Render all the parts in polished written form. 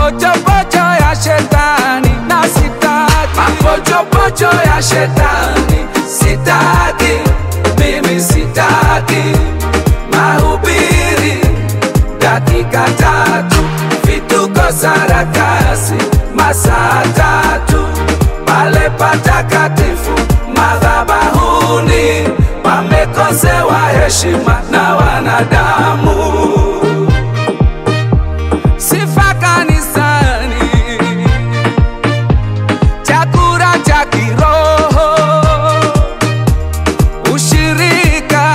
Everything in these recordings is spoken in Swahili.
mapochopocho ya shetani na sitaki, mapochopocho ya shetani sitaki, mimi sitaki. Mahubiri dakika 3, vituko sarakasi masaa 3, pale patakatifu madhabahuni pamekosewa heshima na wanadamu. Sifa kanisani, chakula cha kiroho, ushirika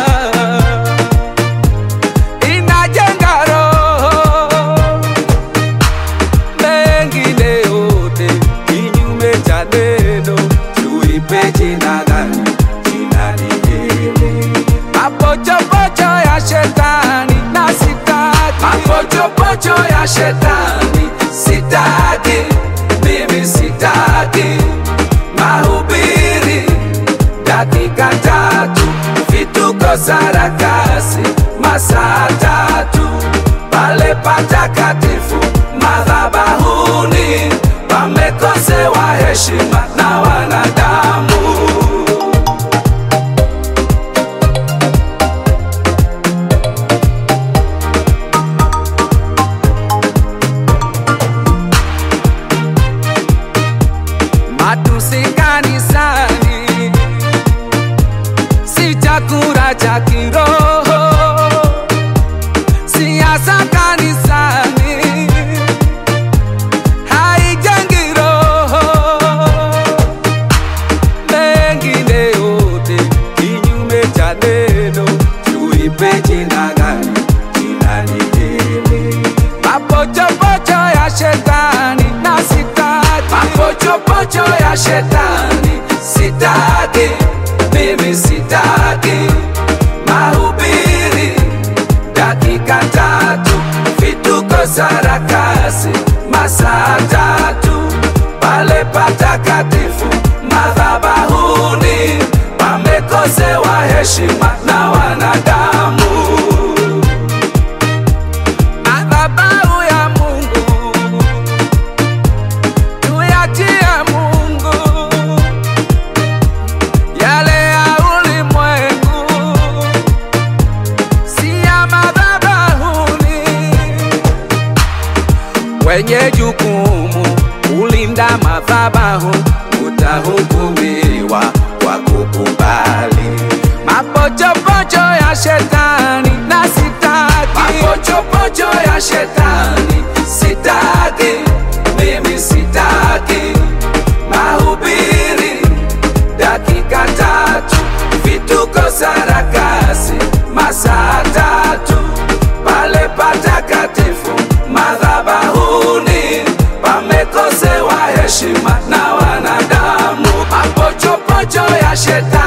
inajenga roho, mengine yote kinyume cha neno. Tuipe jina gani? Jina ni hili. Mapochopocho ya shetani na sitaki, mapochopocho ya shetani sitaki, mimi sitaki. Mahubiri dakika 3, vituko sarakasi masaa 3, pale patakatifu madhabahuni pamekosewa heshima na wanadamu. matusi kanisani, si chakula cha kiroho. Siasa kanisani haijengi roho, mengine yote kinyume cha neno. Tuipe jina gani? Jina ni hili. Mapochopocho ya shetani na sitaki, mapochopocho ya shetani sitaki, mimi sitaki. Mahubiri dakika 3, vituko sarakasi masaa 3, pale patakatifu madhabahuni pamekosewa heshima na wanadamu. madhabahu ya Mungu tuyachie Mungu, yale ya ulimwengu si ya madhabahuni. Wenye jukumu kulinda madhabahu utahukumiwa kwa kukubali. Mapochopocho ya shetani na sitaki, mapochopocho ya shetani sitaki, mimi sitaki. Mahubiri dakika 3, vituko sarakasi masaa 3, pale patakatifu madhabahuni pamekosewa heshima na wanadamu. Mapochopocho ya shetani